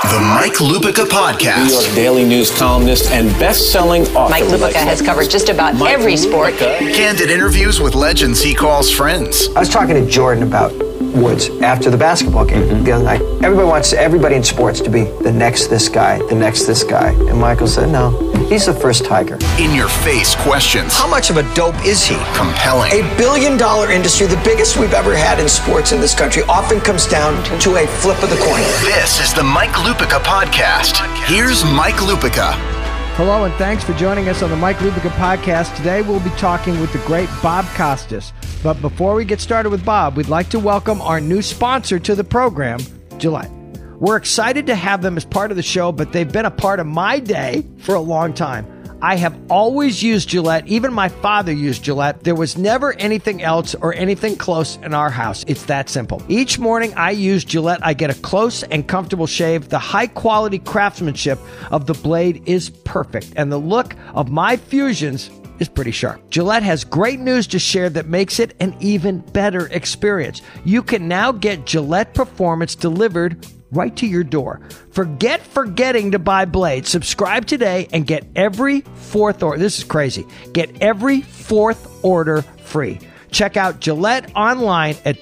The Mike Lupica Podcast. New York Daily News columnist and best-selling author. Mike Lupica has covered just about every sport. Candid interviews with legends he calls friends. I was talking to Jordan about Woods after the basketball game the other night. Everybody wants everybody in sports to be the next this guy, the next this guy. And Michael said, no, he's the first Tiger. In-your-face questions. How much of a dope is he? Compelling. $1 billion industry, the biggest we've ever had in sports in this country, often comes down to a flip of the coin. This is the Mike Lupica Podcast. Here's Mike Lupica. Hello, and thanks for joining us on the Mike Lupica Podcast. Today, we'll be talking with the great Bob Costas. But before we get started with Bob, we'd like to welcome our new sponsor to the program, Gillette. We're excited to have them as part of the show, but they've been a part of my day for a long time. I have always used Gillette. Even my father used Gillette. There was never anything else or anything close in our house. It's that simple. Each morning I use Gillette. I get a close and comfortable shave. The high-quality craftsmanship of the blade is perfect, and the look of my fusions is pretty sharp. Gillette has great news to share that makes it an even better experience. You can now get Gillette Performance delivered right to your door. Forget forgetting to buy blades. Subscribe today and get every fourth order. This is crazy. Get every fourth order free. Check out Gillette online at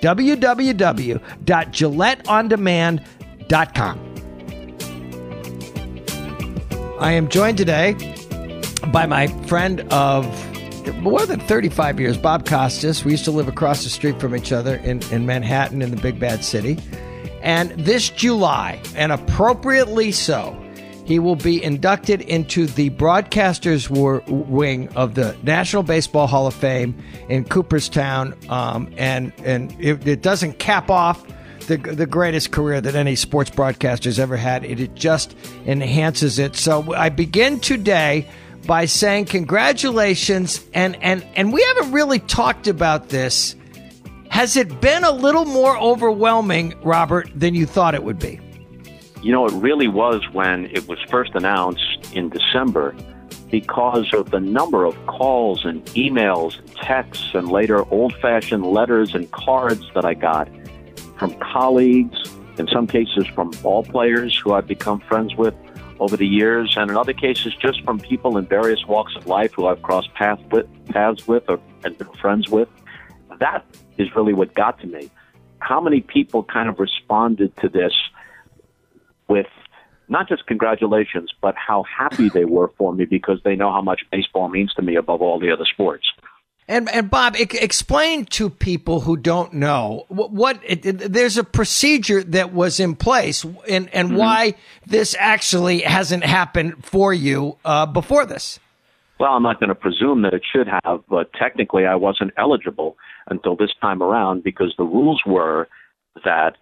www.gilletteondemand.com. I am joined today by my friend of more than 35 years, Bob Costas. We used to live across the street from each other in Manhattan in the big bad city. And this July, and appropriately so, he will be inducted into the Broadcasters Wing of the National Baseball Hall of Fame in Cooperstown. And it doesn't cap off the greatest career that any sports broadcaster's ever had. It just enhances it. So I begin today by saying congratulations. And we haven't really talked about this. Has it been a little more overwhelming, Robert, than you thought it would be? You know, it really was when it was first announced in December because of the number of calls and emails, and texts, and later old-fashioned letters and cards that I got from colleagues, in some cases from ball players who I've become friends with over the years, and in other cases just from people in various walks of life who I've crossed paths with and been friends with. That is really what got to me. How many people kind of responded to this with not just congratulations, but how happy they were for me because they know how much baseball means to me above all the other sports. And Bob, explain to people who don't know there's a procedure that was in place and why this actually hasn't happened for you before this. Well, I'm not going to presume that it should have, but technically I wasn't eligible until this time around because the rules were that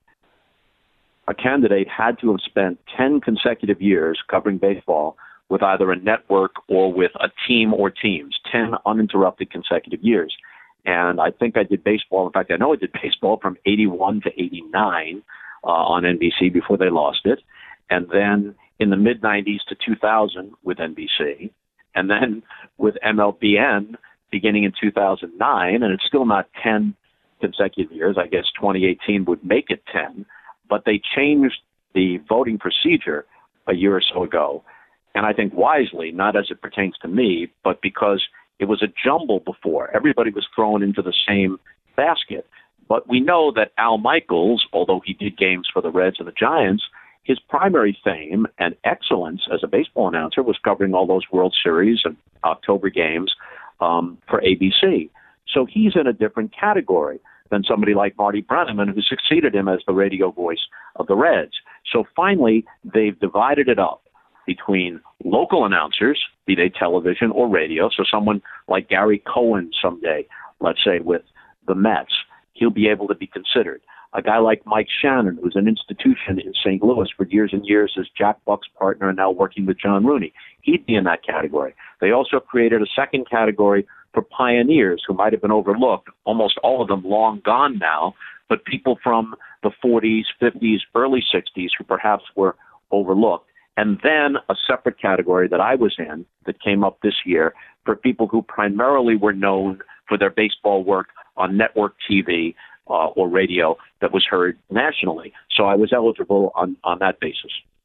a candidate had to have spent 10 consecutive years covering baseball with either a network or with a team or teams, 10 uninterrupted consecutive years. And I think I did baseball. In fact, I know I did baseball from 81 to 89 on NBC before they lost it. And then in the mid-90s to 2000 with NBC. And then with MLBN beginning in 2009, and it's still not 10 consecutive years. I guess 2018 would make it 10. But they changed the voting procedure a year or so ago. And I think wisely, not as it pertains to me, but because it was a jumble before. Everybody was thrown into the same basket. But we know that Al Michaels, although he did games for the Reds and the Giants, his primary fame and excellence as a baseball announcer was covering all those World Series and October games for ABC. So he's in a different category than somebody like Marty Brennaman, who succeeded him as the radio voice of the Reds. So finally, they've divided it up between local announcers, be they television or radio. So someone like Gary Cohen someday, let's say with the Mets, he'll be able to be considered. A guy like Mike Shannon, who's an institution in St. Louis for years and years as Jack Buck's partner and now working with John Rooney. He'd be in that category. They also created a second category for pioneers who might have been overlooked, almost all of them long gone now, but people from the 40s, 50s, early 60s who perhaps were overlooked. And then a separate category that I was in that came up this year for people who primarily were known for their baseball work on network TV or radio that was heard nationally. So I was eligible on that basis.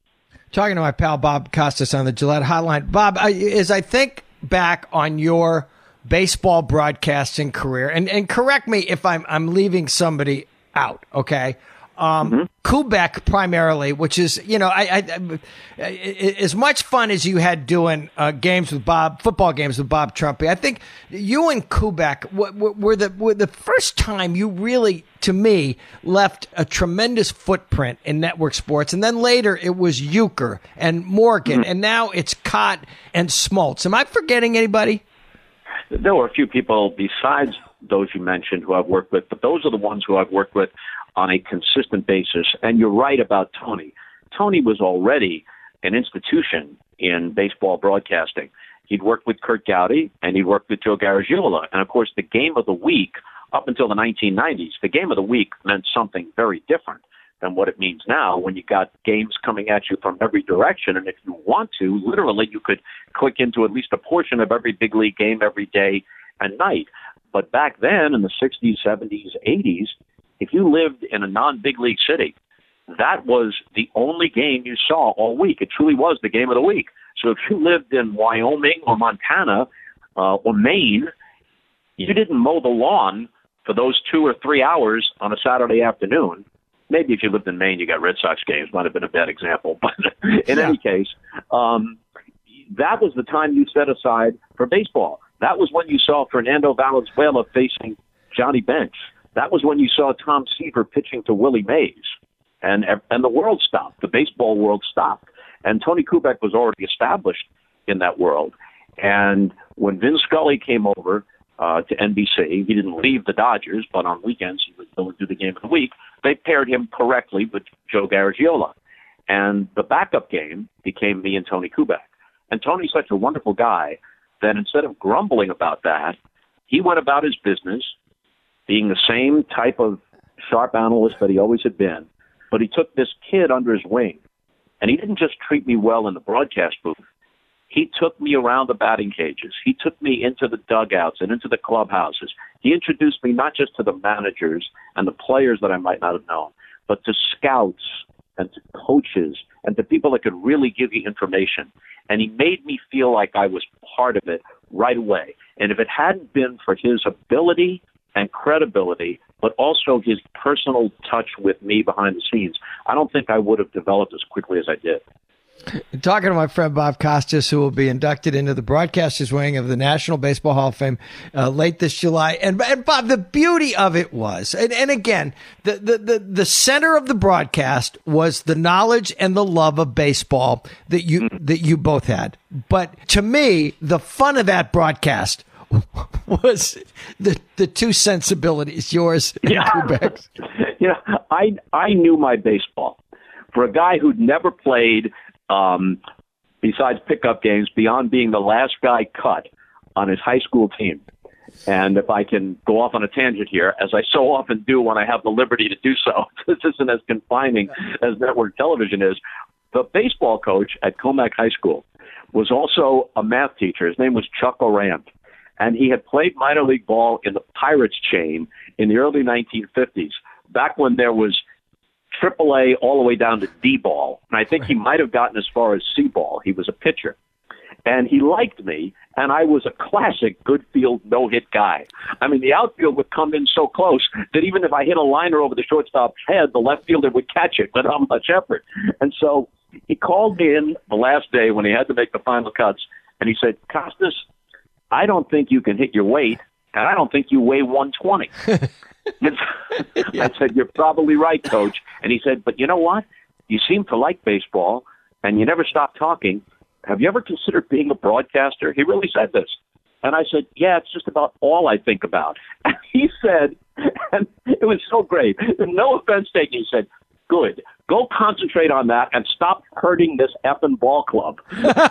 Talking to my pal Bob Costas on the Gillette Hotline. Bob, as I think back on your baseball broadcasting career, and correct me if I'm leaving somebody out, okay? Kubek primarily, which is, I as much fun as you had doing football games with Bob Trumpy. I think you and Kubek were the first time you really, to me, left a tremendous footprint in network sports. And then later it was Euchre and Morgan, and now it's Cott and Smoltz. Am I forgetting anybody? There were a few people besides those you mentioned who I've worked with, but those are the ones who I've worked with on a consistent basis. And you're right about Tony. Tony was already an institution in baseball broadcasting. He'd worked with Curt Gowdy, and he'd worked with Joe Garagiola. And, of course, the game of the week, up until the 1990s, the game of the week meant something very different than what it means now when you got games coming at you from every direction. And if you want to, literally, you could click into at least a portion of every big league game every day and night. But back then, in the 60s, 70s, 80s, if you lived in a non-big league city, that was the only game you saw all week. It truly was the game of the week. So if you lived in Wyoming or Montana or Maine, you didn't mow the lawn for those 2 or 3 hours on a Saturday afternoon. Maybe if you lived in Maine, you got Red Sox games. Might have been a bad example. But in any case, that was the time you set aside for baseball. That was when you saw Fernando Valenzuela facing Johnny Bench. That was when you saw Tom Seaver pitching to Willie Mays. And the world stopped. The baseball world stopped. And Tony Kubek was already established in that world. And when Vin Scully came over to NBC, he didn't leave the Dodgers, but on weekends he would go and do the game of the week. They paired him correctly with Joe Garagiola. And the backup game became me and Tony Kubek. And Tony's such a wonderful guy that instead of grumbling about that, he went about his business being the same type of sharp analyst that he always had been, but he took this kid under his wing, and he didn't just treat me well in the broadcast booth. He took me around the batting cages. He took me into the dugouts and into the clubhouses. He introduced me not just to the managers and the players that I might not have known, but to scouts and to coaches and to people that could really give you information. And he made me feel like I was part of it right away. And if it hadn't been for his ability and credibility, but also his personal touch with me behind the scenes, I don't think I would have developed as quickly as I did. Talking to my friend Bob Costas, who will be inducted into the broadcasters wing of the National Baseball Hall of Fame late this July. And Bob, the beauty of it was, and again, the center of the broadcast was the knowledge and the love of baseball that you both had. But to me, the fun of that broadcast was the two sensibilities, yours and Kubek's. I knew my baseball. For a guy who'd never played, besides pickup games, beyond being the last guy cut on his high school team. And if I can go off on a tangent here, as I so often do when I have the liberty to do so, this isn't as confining as network television is. The baseball coach at Comac High School was also a math teacher. His name was Chuck Orant. And he had played minor league ball in the Pirates chain in the early 1950s, back when there was AAA all the way down to D-ball. And I think he might have gotten as far as C-ball. He was a pitcher. And he liked me, and I was a classic good field no-hit guy. I mean, the outfield would come in so close that even if I hit a liner over the shortstop's head, the left fielder would catch it without much effort. And so he called me in the last day when he had to make the final cuts, and he said, "Costas, I don't think you can hit your weight, and I don't think you weigh 120. I said, "You're probably right, Coach." And he said, "But you know what? You seem to like baseball, and you never stop talking. Have you ever considered being a broadcaster?" He really said this. And I said, "Yeah, it's just about all I think about." And he said, and it was so great, no offense taken, he said, "Good. Go concentrate on that and stop hurting this effing ball club."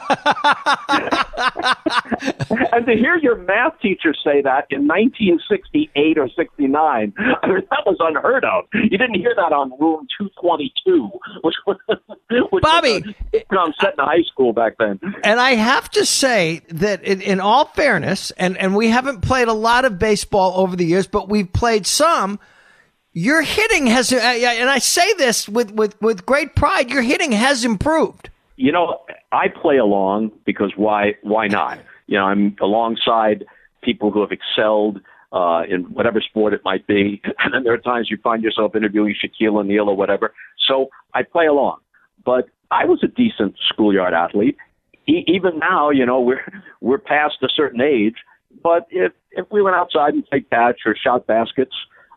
And to hear your math teacher say that in 1968 or 69, I mean, that was unheard of. You didn't hear that on room 222, which Bobby, was set in high school back then. And I have to say that in all fairness, and we haven't played a lot of baseball over the years, but we've played some. Your hitting has, and I say this with great pride, your hitting has improved. I play along because why not? I'm alongside people who have excelled in whatever sport it might be. And then there are times you find yourself interviewing Shaquille O'Neal or whatever. So I play along. But I was a decent schoolyard athlete. Even now, we're past a certain age. But if we went outside and played catch or shot baskets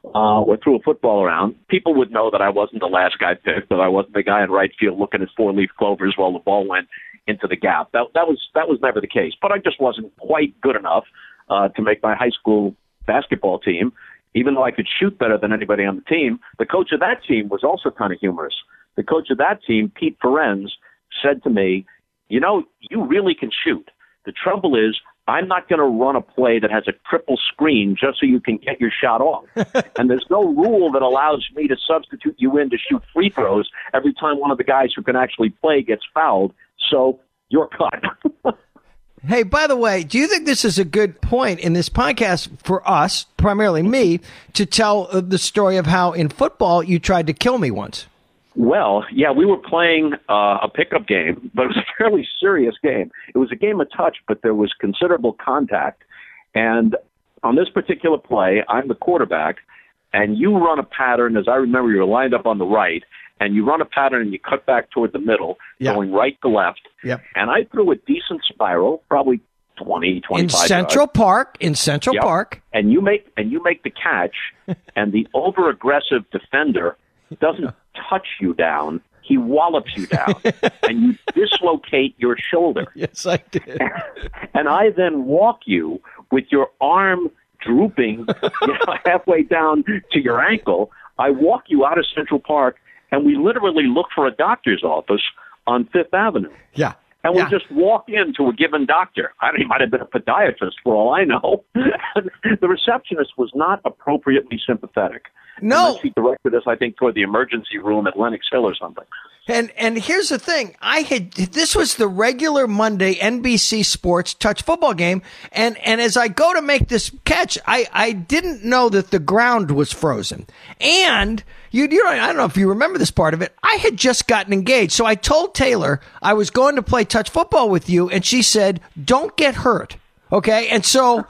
or threw a football around, people would know that I wasn't the last guy picked, that I wasn't the guy in right field looking at four-leaf clovers while the ball went into the gap. That was never the case. But I just wasn't quite good enough to make my high school basketball team. Even though I could shoot better than anybody on the team, the coach of that team was also kind of humorous. The coach of that team, Pete Ferenz, said to me, you really can shoot. The trouble is, I'm not going to run a play that has a triple screen just so you can get your shot off. And there's no rule that allows me to substitute you in to shoot free throws every time one of the guys who can actually play gets fouled. So you're cut. Hey, by the way, do you think this is a good point in this podcast for us, primarily me, to tell the story of how in football you tried to kill me once? Well, yeah, we were playing a pickup game, but it was a fairly serious game. It was a game of touch, but there was considerable contact. And on this particular play, I'm the quarterback, and you run a pattern, as I remember, you're lined up on the right, and you run a pattern and you cut back toward the middle, going right to left. Yep. And I threw a decent spiral, probably 20, 25 in Central yards. Park. In Central Park. And you make the catch, and the over-aggressive defender doesn't touch you down, he wallops you down, and you dislocate your shoulder. Yes, I did. And I then walk you with your arm drooping halfway down to your ankle. I walk you out of Central Park, and we literally look for a doctor's office on Fifth Avenue. Yeah. And we just walk into a given doctor. He might have been a podiatrist for all I know. The receptionist was not appropriately sympathetic. No. She directed us, I think, toward the emergency room at Lenox Hill or something. And here's the thing. This was the regular Monday NBC Sports touch football game. And as I go to make this catch, I didn't know that the ground was frozen. And I don't know if you remember this part of it. I had just gotten engaged. So I told Taylor I was going to play touch football with you. And she said, don't get hurt. Okay. And so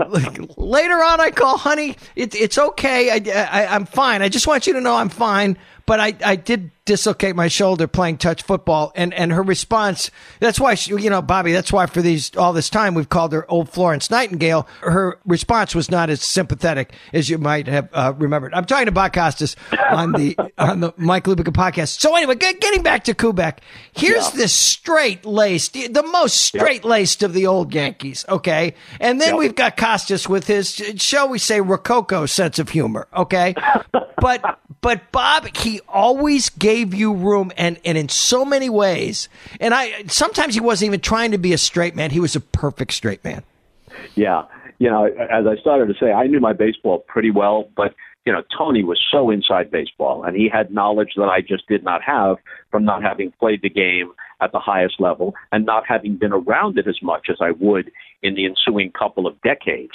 later on I call, honey, it's okay. I'm fine. I just want you to know I'm fine. But I did dislocate my shoulder playing touch football, and her response, that's why Bobby, that's why for all this time we've called her Old Florence Nightingale. Her response was not as sympathetic as you might have remembered. I'm talking to Bob Costas on the Mike Lupica podcast. So anyway, getting back to Kubek, here's this straight-laced, the most straight-laced of the old Yankees, okay? And then we've got Costas with his, shall we say, Rococo sense of humor, okay? But Bob, he always gave you room, and in so many ways. And sometimes he wasn't even trying to be a straight man. He was a perfect straight man. Yeah. As I started to say, I knew my baseball pretty well, but, Tony was so inside baseball, and he had knowledge that I just did not have from not having played the game at the highest level and not having been around it as much as I would in the ensuing couple of decades.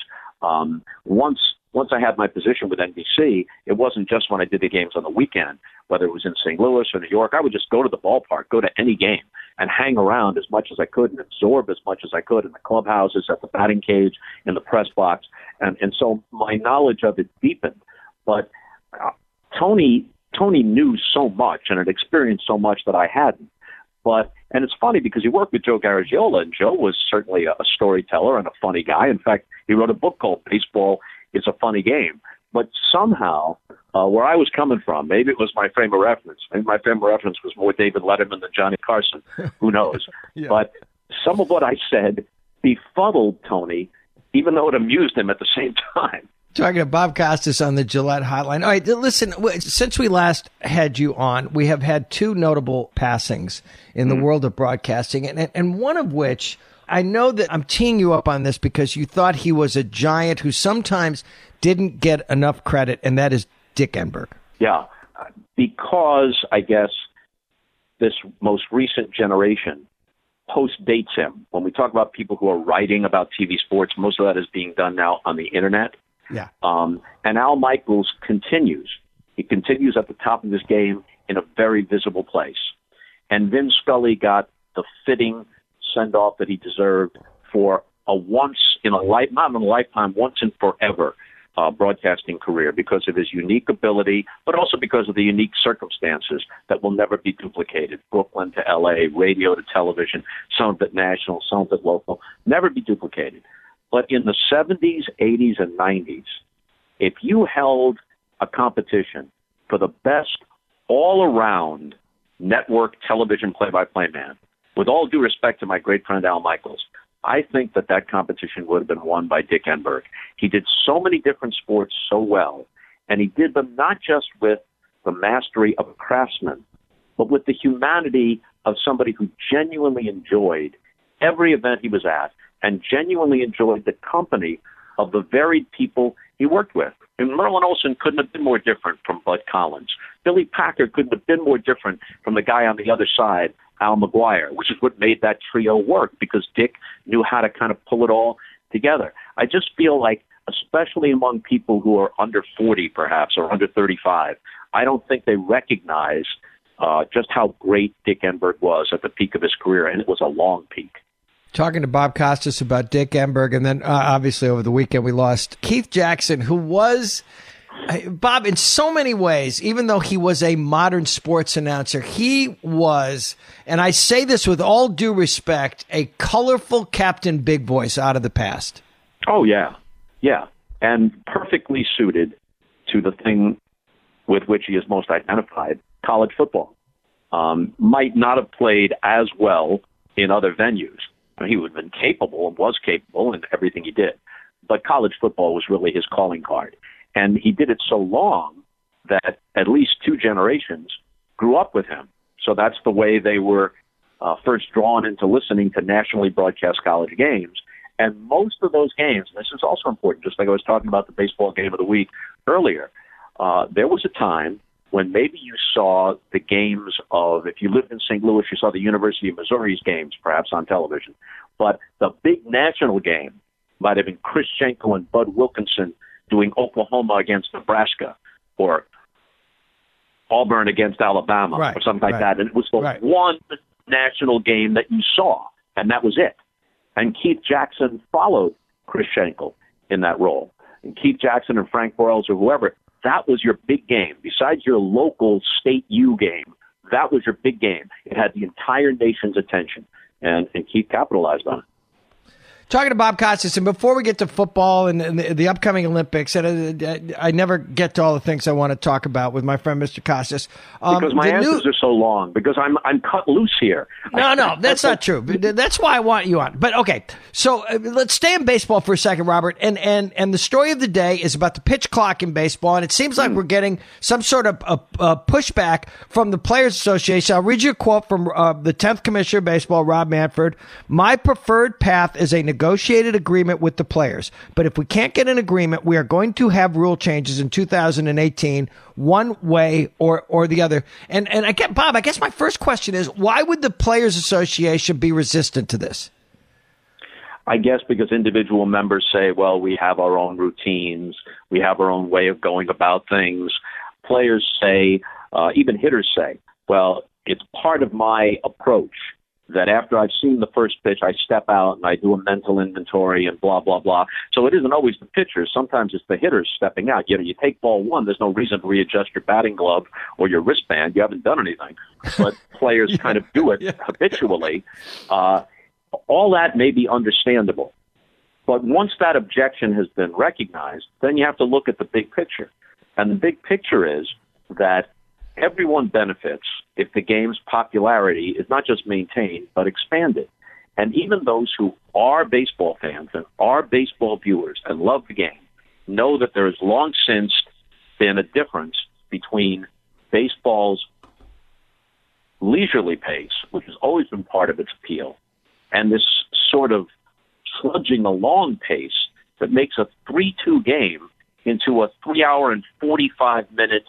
Once I had my position with NBC, it wasn't just when I did the games on the weekend, whether it was in St. Louis or New York. I would just go to the ballpark, go to any game, and hang around as much as I could and absorb as much as I could in the clubhouses, at the batting cage, in the press box. And so my knowledge of it deepened. But Tony knew so much and had experienced so much that I hadn't. And it's funny because he worked with Joe Garagiola, and Joe was certainly a storyteller and a funny guy. In fact, he wrote a book called Baseball Is a Funny Game. But somehow, where I was coming from, maybe it was my frame of reference. Maybe my frame of reference was more David Letterman than Johnny Carson. Who knows? Yeah. But some of what I said befuddled Tony, even though it amused him at the same time. Talking to Bob Costas on the Gillette Hotline. All right, listen, since we last had you on, we have had two notable passings in the world of broadcasting, and one of which, I know that I'm teeing you up on this because you thought he was a giant who sometimes didn't get enough credit, and that is Dick Enberg. Yeah, because I guess this most recent generation post-dates him. When we talk about people who are writing about TV sports, most of that is being done now on the internet. Yeah. And Al Michaels continues. He continues at the top of his game in a very visible place. And Vin Scully got the fitting send-off that he deserved for a once in a lifetime, once and forever broadcasting career because of his unique ability, but also because of the unique circumstances that will never be duplicated. Brooklyn to L.A., radio to television, some of it national, some of it local, never be duplicated. But in the 70s, 80s, and 90s, if you held a competition for the best all-around network television play-by-play man, with all due respect to my great friend Al Michaels, I think that competition would have been won by Dick Enberg. He did so many different sports so well, and he did them not just with the mastery of a craftsman, but with the humanity of somebody who genuinely enjoyed every event he was at and genuinely enjoyed the company of the varied people he worked with. And Merlin Olsen couldn't have been more different from Bud Collins. Billy Packer couldn't have been more different from the guy on the other side, Al McGuire, which is what made that trio work because Dick knew how to kind of pull it all together. I just feel like, especially among people who are under 40 perhaps or under 35, I don't think they recognize just how great Dick Enberg was at the peak of his career, and it was a long peak. Talking to Bob Costas about Dick Enberg, and then obviously over the weekend we lost Keith Jackson, who was, Bob, in so many ways, even though he was a modern sports announcer, he was, and I say this with all due respect, a colorful Captain Big Voice out of the past. Oh, yeah. Yeah. And perfectly suited to the thing with which he is most identified, college football. Might not have played as well in other venues. I mean, he would have been capable and was capable in everything he did. But college football was really his calling card. And he did it so long that at least two generations grew up with him. So that's the way they were first drawn into listening to nationally broadcast college games. And most of those games, and this is also important, just like I was talking about the baseball game of the week earlier, there was a time when maybe you saw the games of, if you lived in St. Louis, you saw the University of Missouri's games perhaps on television. But the big national game might have been Chris Schenkel and Bud Wilkinson doing Oklahoma against Nebraska or Auburn against Alabama or something like that. And it was the one national game that you saw, and that was it. And Keith Jackson followed Chris Schenkel in that role. And Keith Jackson and Frank Boyles or whoever, that was your big game. Besides your local state U game, that was your big game. It had the entire nation's attention, and Keith capitalized on it. Talking to Bob Costas, and before we get to football and the upcoming Olympics, and I never get to all the things I want to talk about with my friend Mr. Costas. Because my answers are so long, because I'm cut loose here. No, that's not true. That's why I want you on. But okay, so let's stay in baseball for a second, Robert. And the story of the day is about the pitch clock in baseball, and it seems like we're getting some sort of a pushback from the Players Association. I'll read you a quote from the 10th Commissioner of Baseball, Rob Manfred. "My preferred path is a negotiated agreement with the players. But if we can't get an agreement, we are going to have rule changes in 2018, one way or the other." And I get, Bob, I guess my first question is, why would the Players Association be resistant to this? I guess because individual members say, well, we have our own routines, we have our own way of going about things. Players say, even hitters say, well, it's part of my approach that after I've seen the first pitch, I step out and I do a mental inventory and blah, blah, blah. So it isn't always the pitchers. Sometimes it's the hitters stepping out. You know, you take ball one, there's no reason to readjust your batting glove or your wristband. You haven't done anything. But players kind of do it habitually. All that may be understandable. But once that objection has been recognized, then you have to look at the big picture. And the big picture is that everyone benefits if the game's popularity is not just maintained, but expanded. And even those who are baseball fans and are baseball viewers and love the game know that there has long since been a difference between baseball's leisurely pace, which has always been part of its appeal, and this sort of trudging along pace that makes a 3-2 game into a 3-hour and 45-minute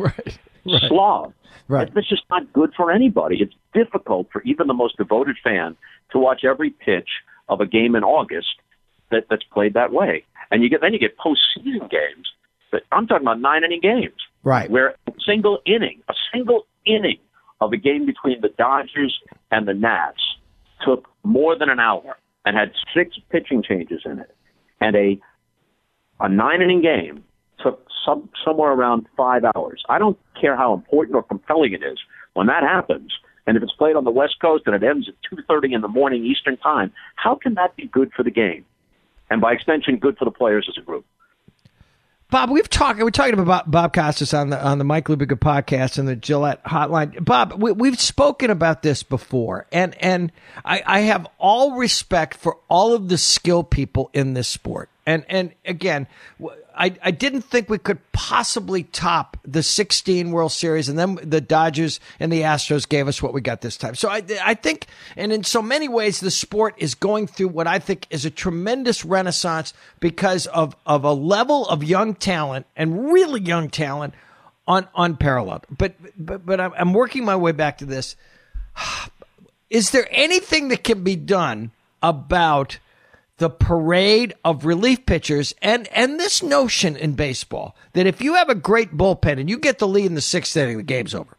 slog. Right. That's just not good for anybody. It's difficult for even the most devoted fan to watch every pitch of a game in August that's played that way. And you get postseason games that I'm talking about 9-inning games, right? Where a single inning of a game between the Dodgers and the Nats took more than an hour and had 6 pitching changes in it, and a 9-inning game took somewhere around 5 hours. I don't care how important or compelling it is. When that happens, and if it's played on the West Coast and it ends at 2:30 in the morning Eastern Time, how can that be good for the game? And by extension, good for the players as a group. Bob, we're talking about Bob Costas on the Mike Lupica podcast and the Gillette Hotline. Bob, we've spoken about this before, and I have all respect for all of the skill people in this sport. And again, I didn't think we could possibly top the 16 World Series, and then the Dodgers and the Astros gave us what we got this time. So I think, and in so many ways, the sport is going through what I think is a tremendous renaissance because of a level of young talent, and really young talent, unparalleled. But I'm working my way back to this. Is there anything that can be done about the parade of relief pitchers and this notion in baseball that if you have a great bullpen and you get the lead in the 6th inning, the game's over?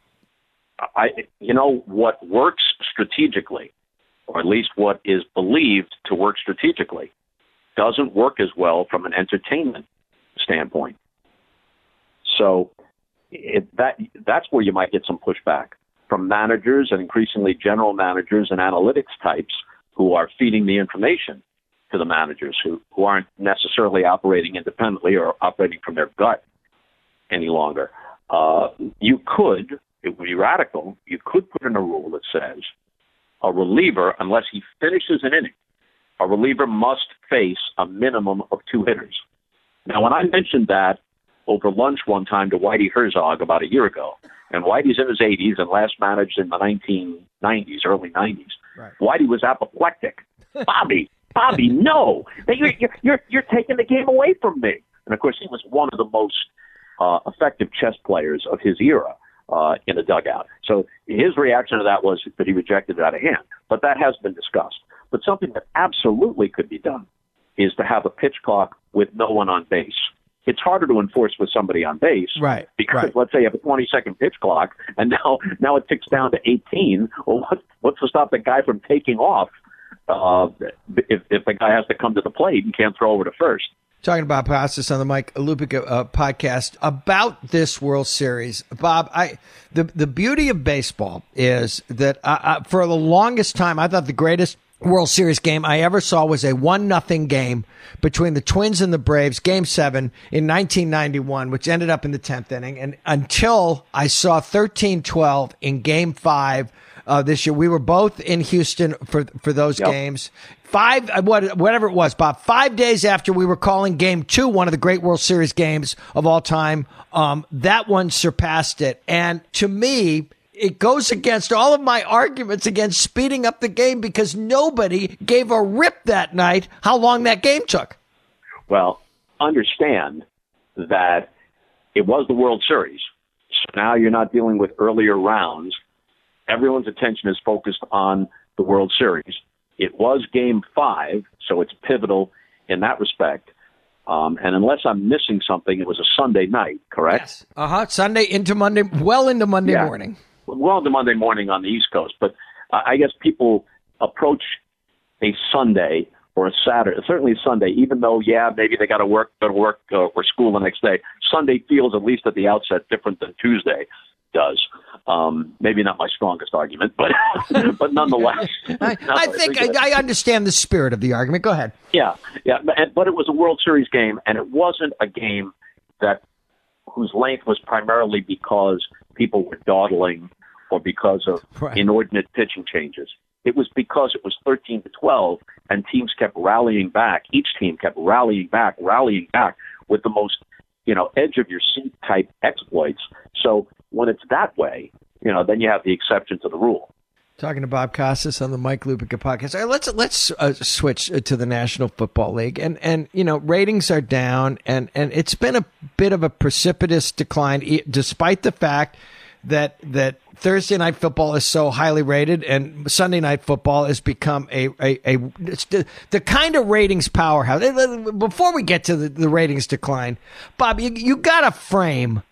What works strategically, or at least what is believed to work strategically, doesn't work as well from an entertainment standpoint. So that's where you might get some pushback from managers, and increasingly general managers and analytics types who are feeding the information to the managers who aren't necessarily operating independently or operating from their gut any longer. You could, it would be radical, you could put in a rule that says a reliever, unless he finishes an inning, a reliever must face a minimum of 2 hitters. Now, when I mentioned that over lunch one time to Whitey Herzog about a year ago, and Whitey's in his 80s and last managed in the 1990s, early 90s, right. Whitey was apoplectic. Bobby, no! You're taking the game away from me. And of course, he was one of the most effective chess players of his era in the dugout. So his reaction to that was that he rejected it out of hand. But that has been discussed. But something that absolutely could be done is to have a pitch clock with no one on base. It's harder to enforce with somebody on base, right? Because let's say you have a 20-second pitch clock, and now it ticks down to 18. Well, what's to stop the guy from taking off? If the guy has to come to the plate and can't throw over to first. Talking about Costas on the Mike Lupica podcast about this World Series, Bob. The beauty of baseball is that for the longest time, I thought the greatest World Series game I ever saw was a 1-0 game between the Twins and the Braves, Game 7 in 1991, which ended up in the 10th inning. And until I saw 13-12 in Game 5 this year, we were both in Houston for those games. Whatever it was, Bob, 5 days after we were calling Game 2, one of the great World Series games of all time, that one surpassed it. And to me, it goes against all of my arguments against speeding up the game because nobody gave a rip that night how long that game took. Well, understand that it was the World Series. So now you're not dealing with earlier rounds. Everyone's attention is focused on the World Series. It was Game 5, so it's pivotal in that respect. And unless I'm missing something, it was a Sunday night, correct? Yes. Sunday into Monday, well into Monday morning. Well into Monday morning on the East Coast. But I guess people approach a Sunday or a Saturday, certainly a Sunday, even though, maybe they got to go to work or school the next day. Sunday feels, at least at the outset, different than Tuesday does. Maybe not my strongest argument, but nonetheless. I think I understand the spirit of the argument. Go ahead. Yeah. But it was a World Series game, and it wasn't a game whose length was primarily because people were dawdling or because of inordinate pitching changes. It was because it was 13-12, and teams kept rallying back. Each team kept rallying back with the most, edge of your seat type exploits. So when it's that way, then you have the exception to the rule. Talking to Bob Costas on the Mike Lupica podcast. All right, let's switch to the National Football League, and ratings are down, and it's been a bit of a precipitous decline, despite the fact that Thursday night football is so highly rated, and Sunday night football has become it's the kind of ratings powerhouse. Before we get to the ratings decline, Bob, you got to frame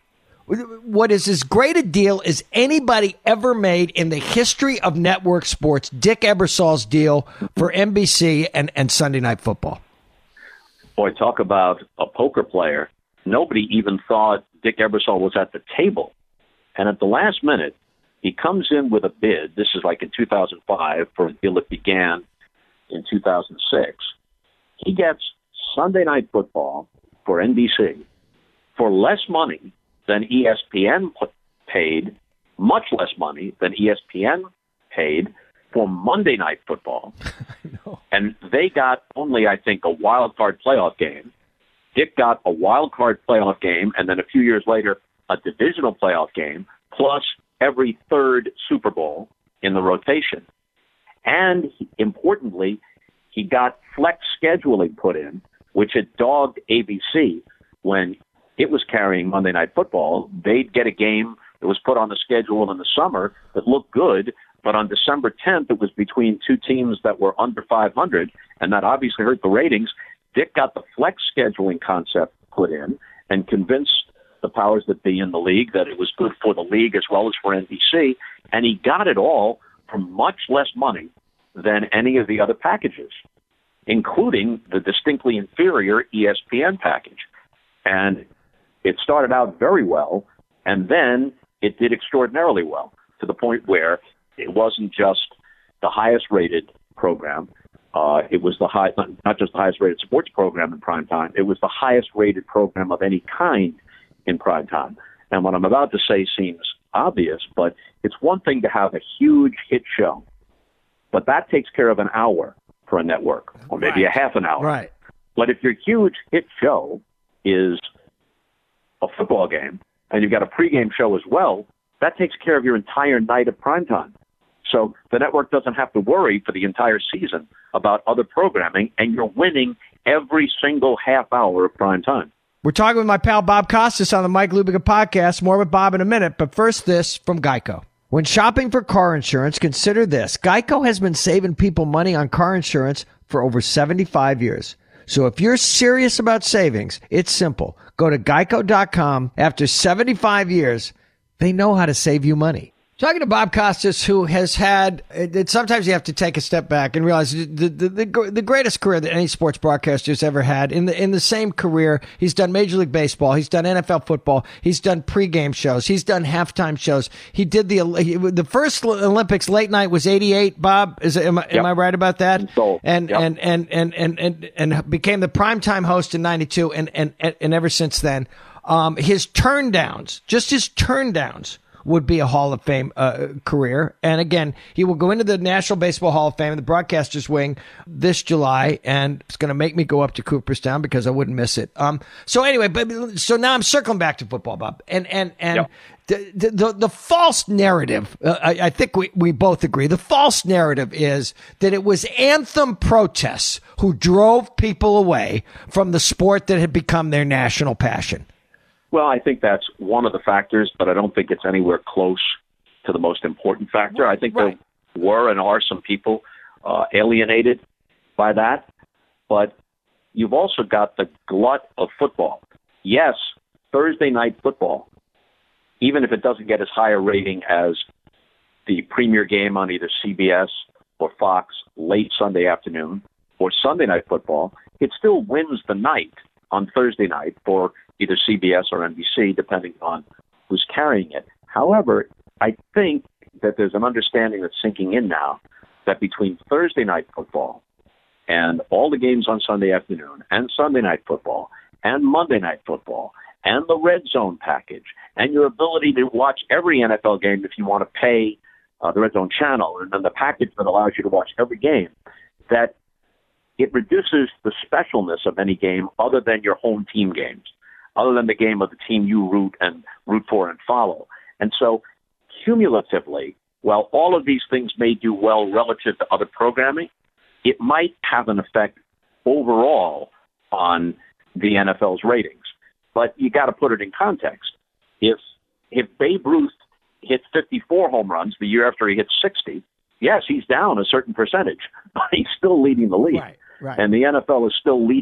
what is as great a deal as anybody ever made in the history of network sports, Dick Ebersol's deal for NBC and Sunday Night Football. Boy, talk about a poker player. Nobody even thought Dick Ebersol was at the table. And at the last minute, he comes in with a bid. This is like in 2005 for a deal that began in 2006. He gets Sunday Night Football for NBC for less money than ESPN paid, much less money than ESPN paid for Monday Night Football. And they got only, I think, a wild card playoff game. Dick got a wild card playoff game, and then a few years later, a divisional playoff game, plus every third Super Bowl in the rotation. And importantly, he got flex scheduling put in, which had dogged ABC when it was carrying Monday Night Football. They'd get a game that was put on the schedule in the summer that looked good, but on December 10th, it was between two teams that were under 500, and that obviously hurt the ratings. Dick got the flex scheduling concept put in and convinced the powers that be in the league that it was good for the league as well as for NBC, and he got it all for much less money than any of the other packages, including the distinctly inferior ESPN package. And it started out very well, and then it did extraordinarily well, to the point where it wasn't just the highest-rated program. It was not just the highest-rated sports program in prime time. It was the highest-rated program of any kind in prime time. And what I'm about to say seems obvious, but it's one thing to have a huge hit show, but that takes care of an hour for a network, or maybe a half an hour. Right. But if your huge hit show is a football game, and you've got a pregame show as well, that takes care of your entire night of primetime. So the network doesn't have to worry for the entire season about other programming, and you're winning every single half hour of primetime. We're talking with my pal Bob Costas on the Mike Lupica podcast. More with Bob in a minute, but first this from Geico. When shopping for car insurance, consider this. Geico has been saving people money on car insurance for over 75 years. So if you're serious about savings, it's simple. Go to geico.com. After 75 years, they know how to save you money. Talking to Bob Costas, who has had, sometimes you have to take a step back and realize the greatest career that any sports broadcaster's ever had. In the same career, he's done Major League Baseball, he's done NFL football, he's done pregame shows, he's done halftime shows. He did the first Olympics late night was '88. Bob, am I right about that? And became the primetime host in '92, and ever since then, his turn downs would be a Hall of Fame career. And again, he will go into the National Baseball Hall of Fame in the broadcasters wing this July, and it's going to make me go up to Cooperstown because I wouldn't miss it. So anyway, so now I'm circling back to football, Bob, and the false narrative. I think we both agree. The false narrative is that it was anthem protests who drove people away from the sport that had become their national passion. Well, I think that's one of the factors, but I don't think it's anywhere close to the most important factor. I think there were and are some people alienated by that, but you've also got the glut of football. Yes, Thursday night football, even if it doesn't get as high a rating as the premier game on either CBS or Fox late Sunday afternoon or Sunday night football, it still wins the night on Thursday night for either CBS or NBC, depending on who's carrying it. However, I think that there's an understanding that's sinking in now that between Thursday night football and all the games on Sunday afternoon and Sunday night football and Monday night football and the Red Zone package and your ability to watch every NFL game if you want to pay the Red Zone channel, and then the package that allows you to watch every game, that it reduces the specialness of any game other than your home team games, other than the game of the team you root for and follow. And so cumulatively, while all of these things may do well relative to other programming, it might have an effect overall on the NFL's ratings. But you got to put it in context. If Babe Ruth hits 54 home runs the year after he hits 60, yes, he's down a certain percentage, but he's still leading the league. Right. And the NFL is still leading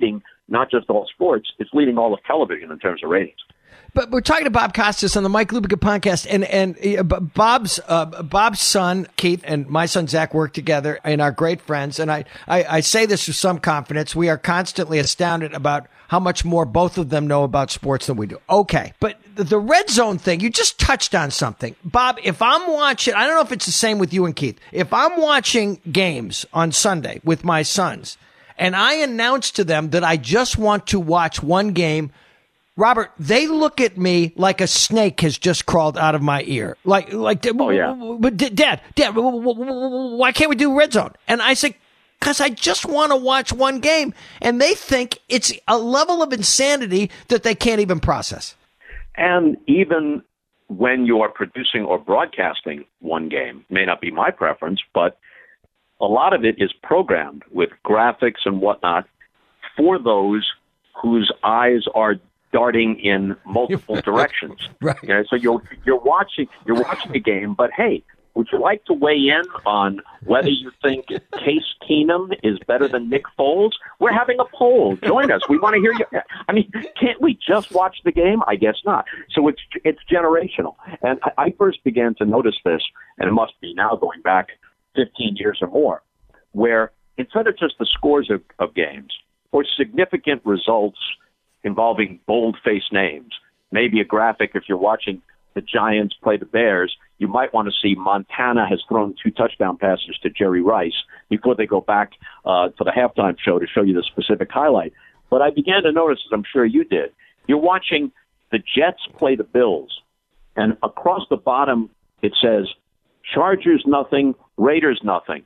not just all sports, it's leading all of television in terms of ratings. But we're talking to Bob Costas on the Mike Lupica podcast, and Bob's son, Keith, and my son, Zach, work together and are great friends. And I say this with some confidence. We are constantly astounded about how much more both of them know about sports than we do. Okay. But the red zone thing, you just touched on something. Bob, if I'm watching, I don't know if it's the same with you and Keith. If I'm watching games on Sunday with my sons and I announce to them that I just want to watch one game, Robert, they look at me like a snake has just crawled out of my ear. Oh, yeah. But Dad, why can't we do red zone? And I say, because I just want to watch one game. And they think it's a level of insanity that they can't even process. And even when you are producing or broadcasting one game, may not be my preference, but a lot of it is programmed with graphics and whatnot for those whose eyes are darting in multiple directions. Right. You know, so you're watching the game, but hey, would you like to weigh in on whether you think Case Keenum is better than Nick Foles? We're having a poll. Join us. We want to hear you. I mean, can't we just watch the game? I guess not. So it's generational. And I first began to notice this, and it must be now going back 15 years or more, where instead of just the scores of games or significant results involving bold-faced names, maybe a graphic if you're watching the Giants play the Bears, you might want to see Montana has thrown 2 touchdown passes to Jerry Rice before they go back to the halftime show to show you the specific highlight. But I began to notice, as I'm sure you did, you're watching the Jets play the Bills, and across the bottom it says Chargers nothing, Raiders nothing,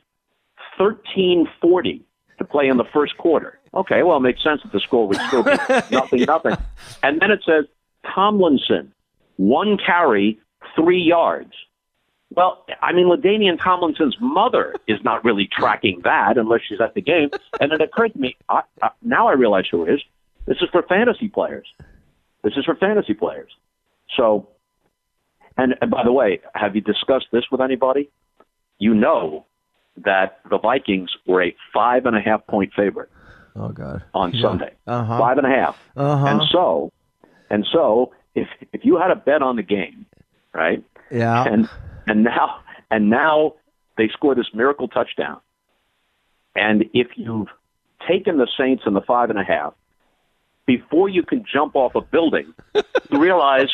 13-40 to play in the first quarter. Okay, well, it makes sense that the score would still be nothing. And then it says Tomlinson, 1 carry, 3 yards. Well, I mean, LaDainian Tomlinson's mother is not really tracking that unless she's at the game. And it occurred to me, now I realize who it is. This is for fantasy players. So, and by the way, have you discussed this with anybody? You know that the Vikings were a 5.5-point favorite. Oh God! On Sunday, 5.5. And so, if you had a bet on the game, right? Yeah. And now they score this miracle touchdown. And if you've taken the Saints in the 5.5, before you can jump off a building, you realize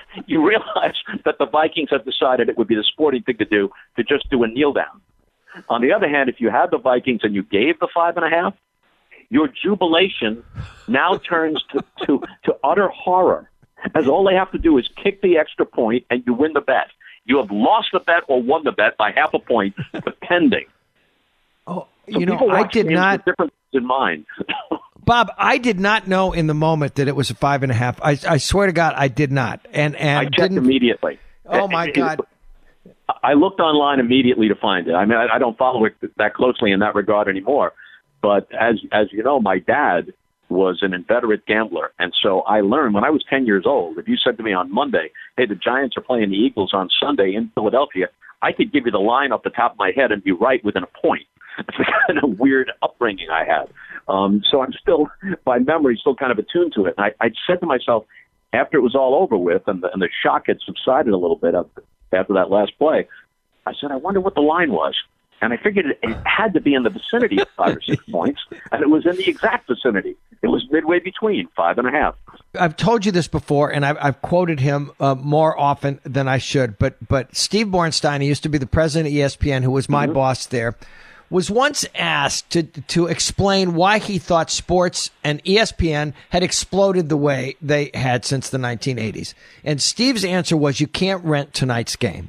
that the Vikings have decided it would be the sporting thing to do to just do a kneel down. On the other hand, if you had the Vikings and you gave the 5.5, your jubilation now turns to utter horror, as all they have to do is kick the extra point and you win the bet. You have lost the bet or won the bet by 0.5 point, depending. Oh, so I did not. Different in mind. Bob, I did not know in the moment that it was a 5.5. I swear to God, I did not. And I checked immediately. Oh my God. I looked online immediately to find it. I mean, I don't follow it that closely in that regard anymore. But as you know, my dad was an inveterate gambler. And so I learned when I was 10 years old, if you said to me on Monday, hey, the Giants are playing the Eagles on Sunday in Philadelphia, I could give you the line off the top of my head and be right within a point. It's the kind of weird upbringing I had. So I'm still, by memory, still kind of attuned to it. And I said to myself, after it was all over with and the shock had subsided a little bit after that last play, I said, I wonder what the line was. And I figured it had to be in the vicinity of 5 or 6 points, and it was in the exact vicinity. It was midway between 5.5. I've told you this before, and I've quoted him more often than I should, but Steve Bornstein, he used to be the president of ESPN, who was my boss there, was once asked to explain why he thought sports and ESPN had exploded the way they had since the 1980s. And Steve's answer was, you can't rent tonight's game.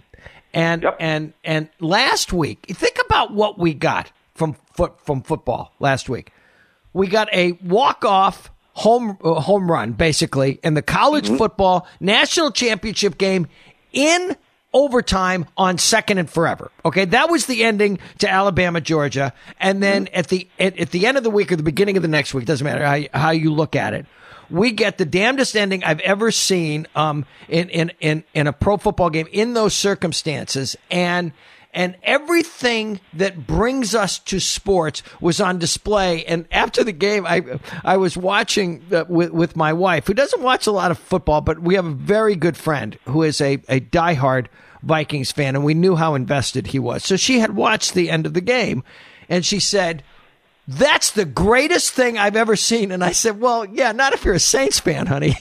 And last week, think about what we got from football last week. We got a walk-off home run, basically, in the college football national championship game in overtime on Second and Forever. Okay, that was the ending to Alabama, Georgia. And then at the end of the week or the beginning of the next week, doesn't matter how you look at it, we get the damnedest ending I've ever seen in a pro football game in those circumstances. And and everything that brings us to sports was on display. And after the game, I was watching with my wife, who doesn't watch a lot of football, but we have a very good friend who is a diehard Vikings fan, and we knew how invested he was. So she had watched the end of the game, and she said, "That's the greatest thing I've ever seen." And I said, "Well, yeah, not if you're a Saints fan, honey."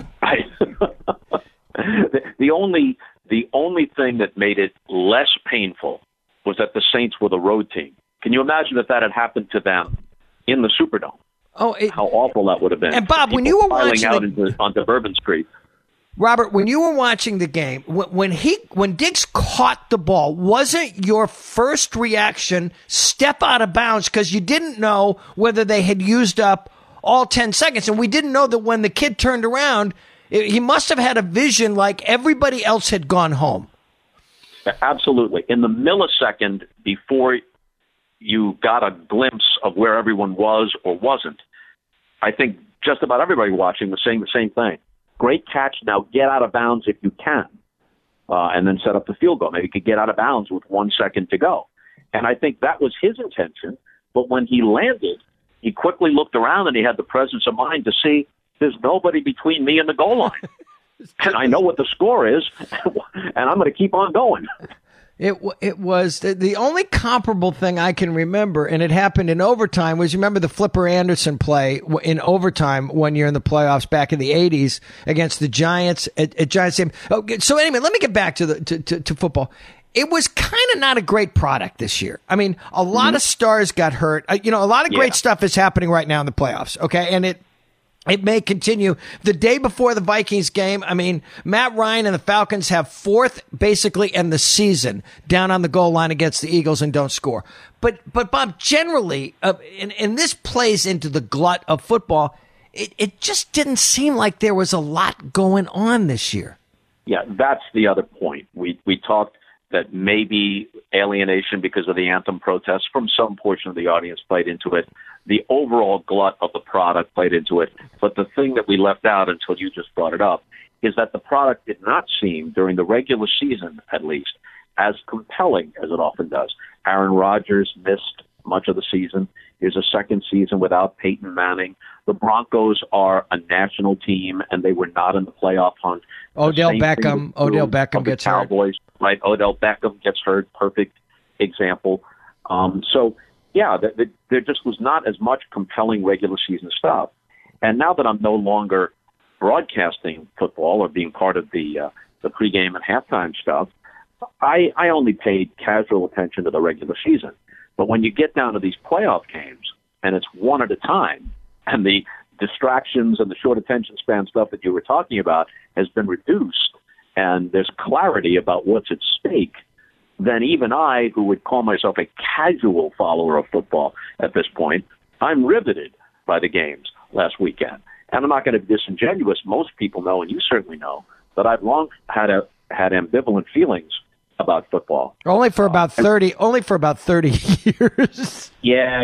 The only thing that made it less painful was that the Saints were the road team. Can you imagine if that had happened to them in the Superdome? How awful that would have been. And Bob, when you were watching out onto Bourbon Street, Robert, when you were watching the game, when Diggs caught the ball, wasn't your first reaction step out of bounds because you didn't know whether they had used up all 10 seconds, and we didn't know that when the kid turned around, he must have had a vision like everybody else had gone home. Absolutely. In the millisecond before you got a glimpse of where everyone was or wasn't, I think just about everybody watching was saying the same thing. Great catch. Now get out of bounds if you can, and then set up the field goal. Maybe you could get out of bounds with 1 second to go. And I think that was his intention. But when he landed, he quickly looked around and he had the presence of mind to see there's nobody between me and the goal line. And I know what the score is, and I'm going to keep on going. It was the only comparable thing I can remember, and it happened in overtime, was you remember the Flipper Anderson play in overtime one year in the playoffs back in the 80s against the Giants at Giants Stadium. So anyway, let me get back to football. It was kind of not a great product this year. I mean, a lot of stars got hurt. A lot of great stuff is happening right now in the playoffs, okay? And it may continue. The day before the Vikings game, I mean, Matt Ryan and the Falcons have fourth, basically, in the season down on the goal line against the Eagles and don't score. But Bob, generally, and this plays into the glut of football, it just didn't seem like there was a lot going on this year. Yeah, that's the other point. We talked that maybe alienation because of the anthem protests from some portion of the audience played into it. The overall glut of the product played into it. But the thing that we left out until you just brought it up is that the product did not seem, during the regular season at least, as compelling as it often does. Aaron Rodgers missed much of the season. Here's a second season without Peyton Manning. The Broncos are a national team, and they were not in the playoff hunt. Odell Beckham gets hurt. Cowboys, right? Odell Beckham gets hurt. Perfect example. There just was not as much compelling regular season stuff. And now that I'm no longer broadcasting football or being part of the pregame and halftime stuff, I only paid casual attention to the regular season. But when you get down to these playoff games, and it's one at a time, and the distractions and the short attention span stuff that you were talking about has been reduced, and there's clarity about what's at stake, then even I, who would call myself a casual follower of football at this point, I'm riveted by the games last weekend. And I'm not going to be disingenuous. Most people know, and you certainly know, that I've long had ambivalent feelings about football. Only for about 30 years. Yeah.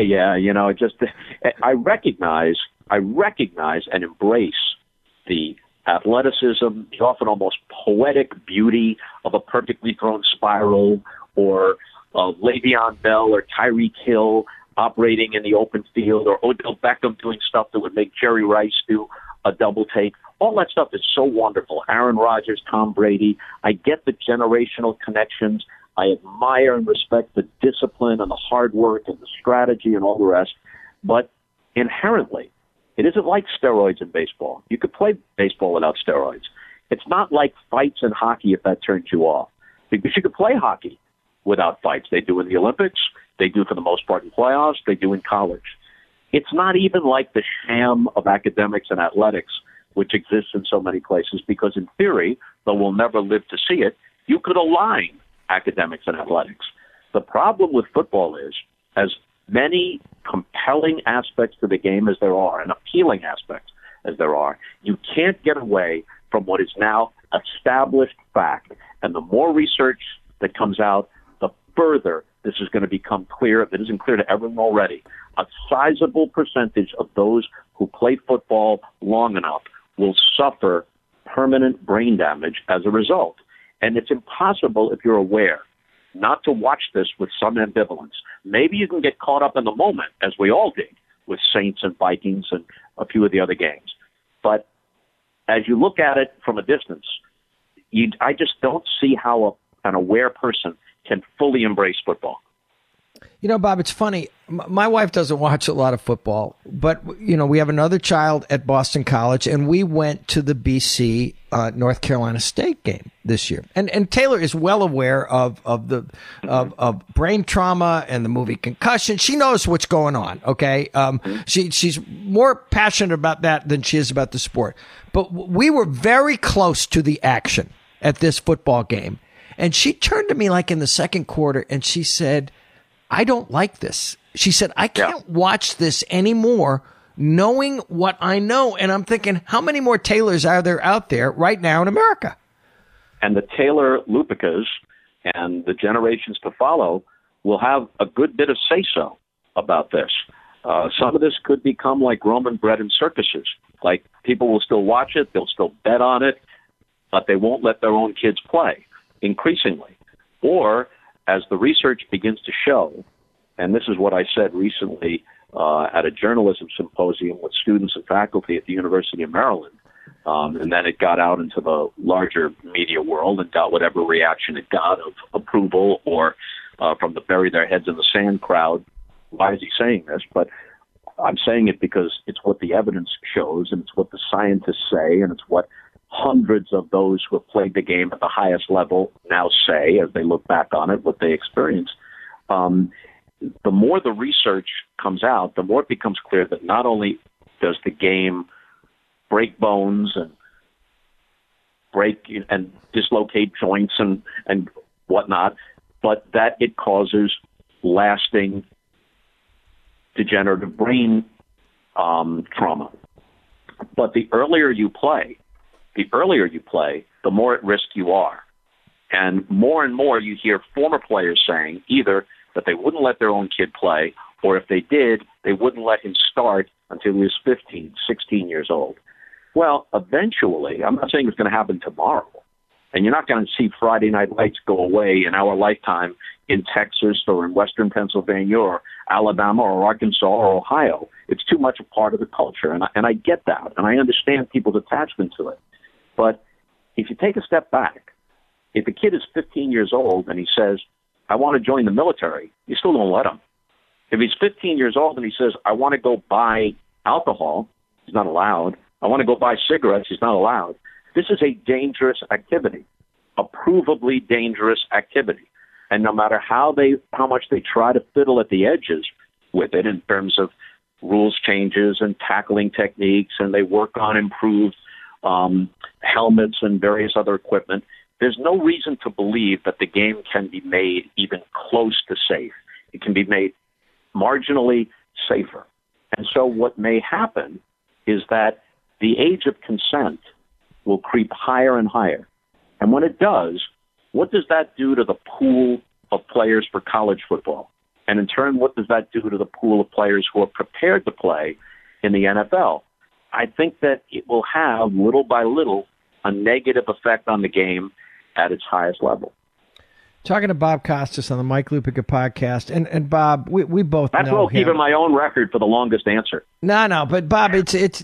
I recognize and embrace the athleticism, the often almost poetic beauty of a perfectly thrown spiral, or Le'Veon Bell or Tyreek Hill operating in the open field, or Odell Beckham doing stuff that would make Jerry Rice do a double take. All that stuff is so wonderful. Aaron Rodgers, Tom Brady. I get the generational connections. I admire and respect the discipline and the hard work and the strategy and all the rest. But inherently, it isn't like steroids in baseball. You could play baseball without steroids. It's not like fights in hockey if that turns you off, because you could play hockey without fights. They do in the Olympics. They do for the most part in playoffs. They do in college. It's not even like the sham of academics and athletics, which exists in so many places, because in theory, though we'll never live to see it, you could align academics and athletics. The problem with football is, as many compelling aspects to the game as there are, and appealing aspects as there are, you can't get away from what is now established fact. And the more research that comes out, the further this is going to become clear, if it isn't clear to everyone already. A sizable percentage of those who play football long enough will suffer permanent brain damage as a result. And it's impossible, if you're aware, not to watch this with some ambivalence. Maybe you can get caught up in the moment, as we all did, with Saints and Vikings and a few of the other games. But as you look at it from a distance, I just don't see how an aware person can fully embrace football. You know, Bob, it's funny. My wife doesn't watch a lot of football, but, you know, we have another child at Boston College, and we went to the BC North Carolina State game this year. And Taylor is well aware of brain trauma and the movie Concussion. She knows what's going on, okay? She's more passionate about that than she is about the sport. But we were very close to the action at this football game. And she turned to me like in the second quarter, and she said, I don't like this. She said, I can't watch this anymore knowing what I know. And I'm thinking, how many more Taylors are there out there right now in America? And the Taylor Lupicas and the generations to follow will have a good bit of say-so about this. Some of this could become like Roman bread and circuses. Like, people will still watch it, they'll still bet on it, but they won't let their own kids play, increasingly. Or, as the research begins to show, and this is what I said recently at a journalism symposium with students and faculty at the University of Maryland, and then it got out into the larger media world and got whatever reaction it got of approval or from the bury their heads in the sand crowd. Why is he saying this? But I'm saying it because it's what the evidence shows, and it's what the scientists say, and it's what hundreds of those who have played the game at the highest level now say as they look back on it, what they experienced. The more the research comes out, the more it becomes clear that not only does the game break bones and break and dislocate joints and whatnot, but that it causes lasting degenerative brain trauma. But the earlier you play, the more at risk you are. And more you hear former players saying either that they wouldn't let their own kid play, or if they did, they wouldn't let him start until he was 15, 16 years old. Well, eventually, I'm not saying it's going to happen tomorrow, and you're not going to see Friday Night Lights go away in our lifetime in Texas or in Western Pennsylvania or Alabama or Arkansas or Ohio. It's too much a part of the culture, and I get that, and I understand people's attachment to it. But if you take a step back, if a kid is 15 years old and he says, I want to join the military, you still don't let him. If he's 15 years old and he says, I want to go buy alcohol, he's not allowed. I want to go buy cigarettes, he's not allowed. This is a dangerous activity, a provably dangerous activity. And no matter how much they try to fiddle at the edges with it in terms of rules changes and tackling techniques, and they work on improved helmets and various other equipment, there's no reason to believe that the game can be made even close to safe. It can be made marginally safer. And so what may happen is that the age of consent will creep higher and higher. And when it does, what does that do to the pool of players for college football? And in turn, what does that do to the pool of players who are prepared to play in the NFL? I think that it will have, little by little, a negative effect on the game at its highest level. Talking to Bob Costas on the Mike Lupica podcast, and Bob, we both That's know what keeping my own record for the longest answer. No, but Bob, these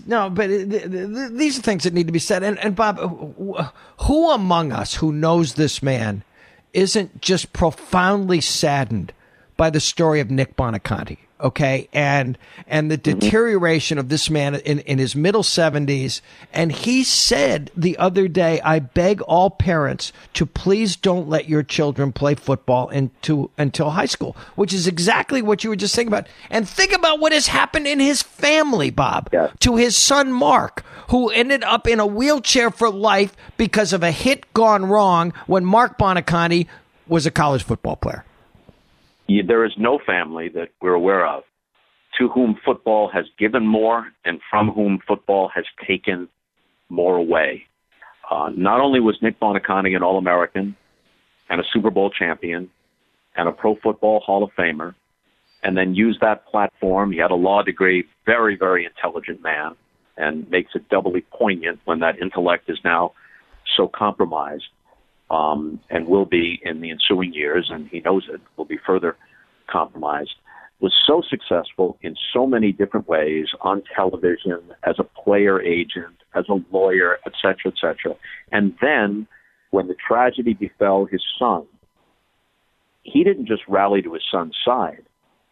are things that need to be said. And Bob, who among us who knows this man isn't just profoundly saddened by the story of Nick Buoniconti? Okay, and the deterioration of this man in his middle 70s. And he said the other day, I beg all parents to please don't let your children play football until high school, which is exactly what you were just saying about. And think about what has happened in his family, Bob, to his son, Mark, who ended up in a wheelchair for life because of a hit gone wrong when Mark Buoniconti was a college football player. There is no family that we're aware of to whom football has given more and from whom football has taken more away. Not only was Nick Buoniconti an All-American and a Super Bowl champion and a Pro Football Hall of Famer, and then used that platform. He had a law degree, very, very intelligent man, and makes it doubly poignant when that intellect is now so compromised. and will be in the ensuing years, and he knows it, will be further compromised, was so successful in so many different ways on television, as a player agent, as a lawyer, et cetera, and then when the tragedy befell his son, he didn't just rally to his son's side.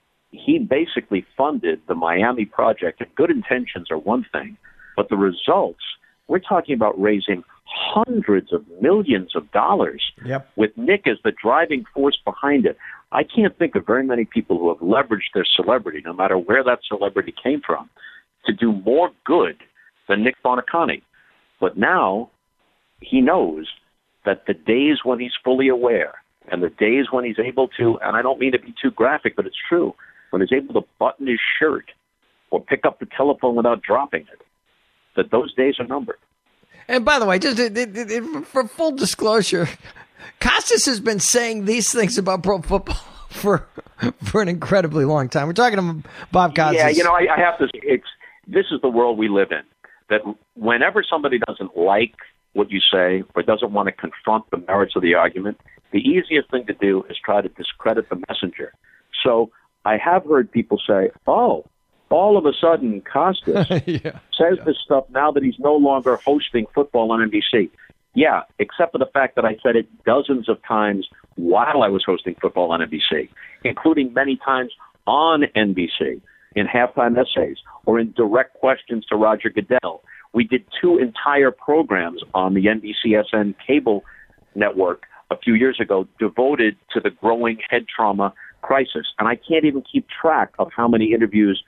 He basically funded the Miami project. And good intentions are one thing, but the results, we're talking about raising hundreds of millions of dollars with Nick as the driving force behind it. I can't think of very many people who have leveraged their celebrity, no matter where that celebrity came from, to do more good than Nick Buoniconti. But now he knows that the days when he's fully aware and the days when he's able to, and I don't mean to be too graphic, but it's true, when he's able to button his shirt or pick up the telephone without dropping it, that those days are numbered. And by the way, just for full disclosure, Costas has been saying these things about pro football for an incredibly long time. We're talking to Bob Costas. Yeah, I have to say, this is the world we live in, that whenever somebody doesn't like what you say or doesn't want to confront the merits of the argument, the easiest thing to do is try to discredit the messenger. So I have heard people say, oh, all of a sudden Costas says this stuff now that he's no longer hosting football on NBC. Yeah, except for the fact that I said it dozens of times while I was hosting football on NBC, including many times on NBC in halftime essays or in direct questions to Roger Goodell. We did 2 entire programs on the NBCSN cable network a few years ago devoted to the growing head trauma crisis. And I can't even keep track of how many interviews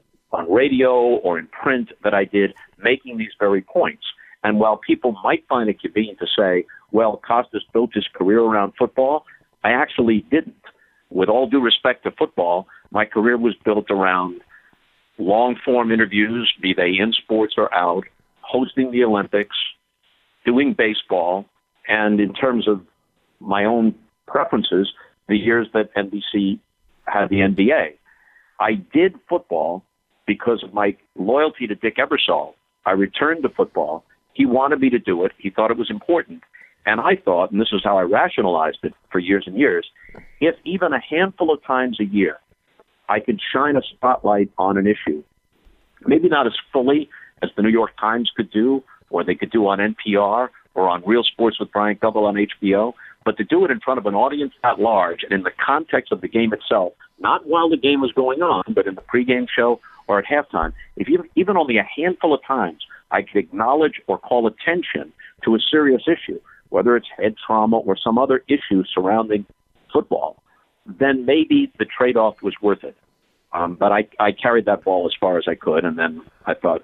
on radio or in print that I did making these very points. And while people might find it convenient to say, well, Costas built his career around football, I actually didn't. With all due respect to football, my career was built around long-form interviews, be they in sports or out, hosting the Olympics, doing baseball, and in terms of my own preferences, the years that NBC had the NBA. I did football because of my loyalty to Dick Ebersol. I returned to football. He wanted me to do it. He thought it was important. And I thought, and this is how I rationalized it for years and years, if even a handful of times a year I could shine a spotlight on an issue, maybe not as fully as the New York Times could do, or they could do on NPR, or on Real Sports with Brian Gumbel on HBO, but to do it in front of an audience at large and in the context of the game itself, not while the game was going on, but in the pregame show or at halftime, if even only a handful of times I could acknowledge or call attention to a serious issue, whether it's head trauma or some other issue surrounding football, then maybe the trade-off was worth it. But I carried that ball as far as I could, and then I thought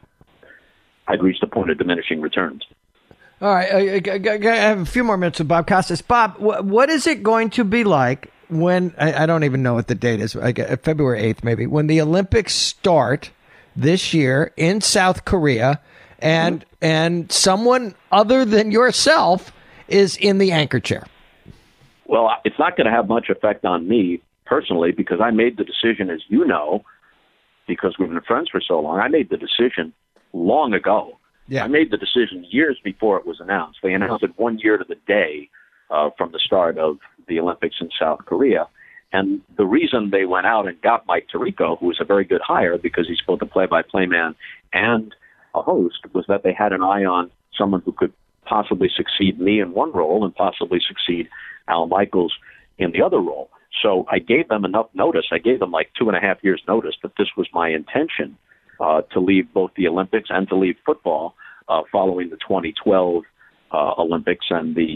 I'd reached the point of diminishing returns. All right, I have a few more minutes with Bob Costas. Bob, what is it going to be like when, I don't even know what the date is, February 8th maybe, when the Olympics start this year in South Korea and someone other than yourself is in the anchor chair? Well, it's not going to have much effect on me personally because I made the decision, as you know, because we've been friends for so long, I made the decision long ago. Yeah. I made the decision years before it was announced. They announced it 1 year to the day from the start of the Olympics in South Korea. And the reason they went out and got Mike Tirico, who was a very good hire because he's both a play-by-play man and a host, was that they had an eye on someone who could possibly succeed me in one role and possibly succeed Al Michaels in the other role. So I gave them enough notice. I gave them like 2.5 years notice that this was my intention to leave both the Olympics and to leave football following the 2012 Olympics and the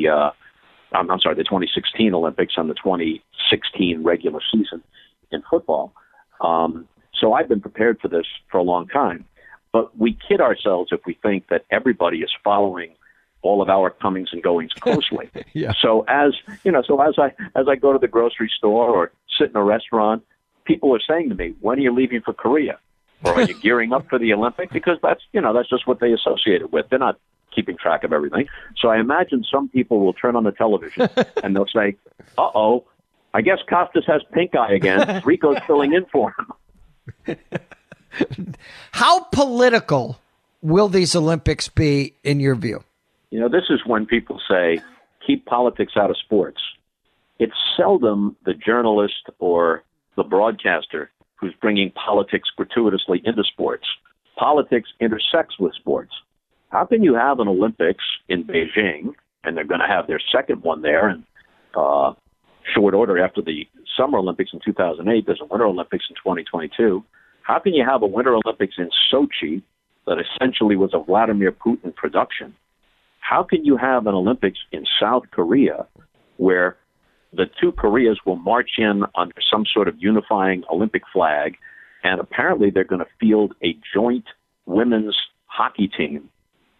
2016 Olympics and the 2016 regular season in football. So I've been prepared for this for a long time. But we kid ourselves if we think that everybody is following all of our comings and goings closely. Yeah. So as I go to the grocery store or sit in a restaurant, people are saying to me, "When are you leaving for Korea? Or are you gearing up for the Olympics?" Because that's just what they associate it with. They're not keeping track of everything. So I imagine some people will turn on the television and they'll say, "Uh-oh, I guess Costas has pink eye again. Rico's filling in for him." How political will these Olympics be in your view? This is when people say, keep politics out of sports, it's seldom the journalist or the broadcaster who's bringing politics gratuitously into sports. Politics intersects with sports. How can you have an Olympics in Beijing, and they're going to have their second one there in short order after the Summer Olympics in 2008, there's a Winter Olympics in 2022. How can you have a Winter Olympics in Sochi that essentially was a Vladimir Putin production? How can you have an Olympics in South Korea where the two Koreas will march in under some sort of unifying Olympic flag, and apparently they're going to field a joint women's hockey team?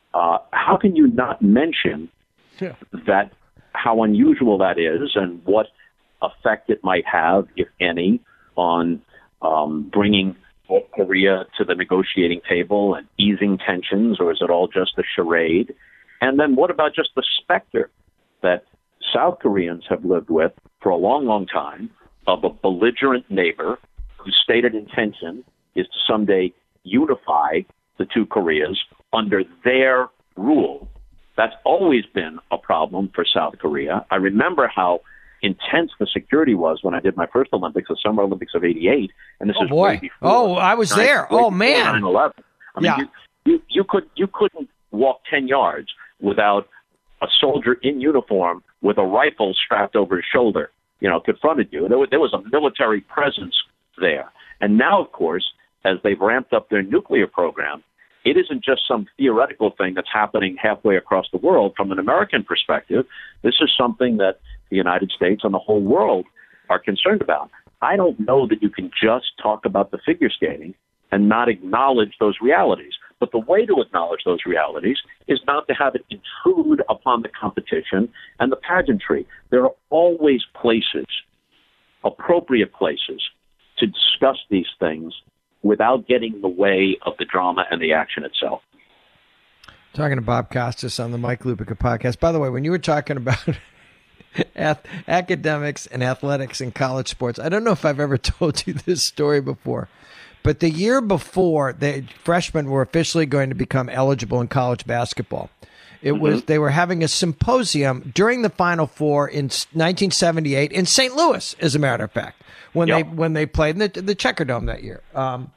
How can you not mention that, how unusual that is, and what effect it might have, if any, on bringing North Korea to the negotiating table and easing tensions, or is it all just a charade? And then what about just the specter that South Koreans have lived with for a long, long time of a belligerent neighbor whose stated intention is to someday unify the two Koreas under their rule? That's always been a problem for South Korea. I remember how intense the security was when I did my first Olympics, the Summer Olympics of '88, and this is way before. Oh, I was there. Oh man, 9/11. I mean, you couldn't walk 10 yards without a soldier in uniform with a rifle strapped over his shoulder, confronted you. There was a military presence there. And now, of course, as they've ramped up their nuclear program, it isn't just some theoretical thing that's happening halfway across the world. From an American perspective, this is something that the United States and the whole world are concerned about. I don't know that you can just talk about the figure skating and not acknowledge those realities. But the way to acknowledge those realities is not to have it intrude upon the competition and the pageantry. There are always places, appropriate places, to discuss these things without getting in the way of the drama and the action itself. Talking to Bob Costas on the Mike Lupica podcast. By the way, when you were talking about academics and athletics in college sports, I don't know if I've ever told you this story before, but the year before the freshmen were officially going to become eligible in college basketball, they were having a symposium during the Final Four in 1978 in St. Louis, as a matter of fact, when they played in the Checker Dome that year.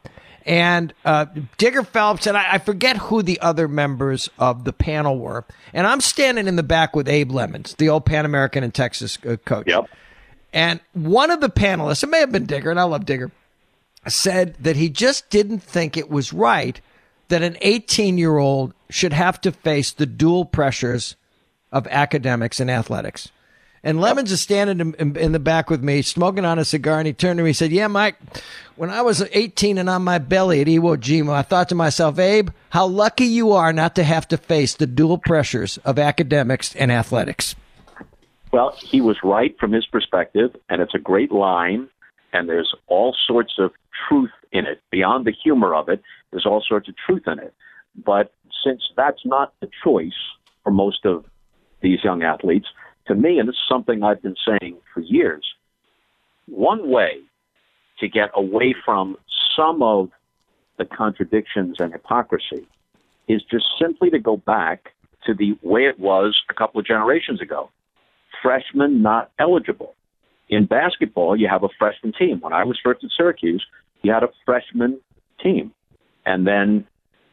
And Digger Phelps, and I forget who the other members of the panel were. And I'm standing in the back with Abe Lemons, the old Pan American and Texas coach. Yep. And one of the panelists, it may have been Digger, and I love Digger, said that he just didn't think it was right that an 18-year-old should have to face the dual pressures of academics and athletics. And Lemons is standing in the back with me, smoking on a cigar, and he turned to me and said, "Yeah, Mike, when I was 18 and on my belly at Iwo Jima, I thought to myself, Abe, how lucky you are not to have to face the dual pressures of academics and athletics." Well, he was right from his perspective, and it's a great line, and there's all sorts of truth in it. Beyond the humor of it, there's all sorts of truth in it. But since that's not the choice for most of these young athletes, to me, and this is something I've been saying for years, one way to get away from some of the contradictions and hypocrisy is just simply to go back to the way it was a couple of generations ago. Freshmen not eligible. In basketball, you have a freshman team. When I was first at Syracuse, you had a freshman team. And then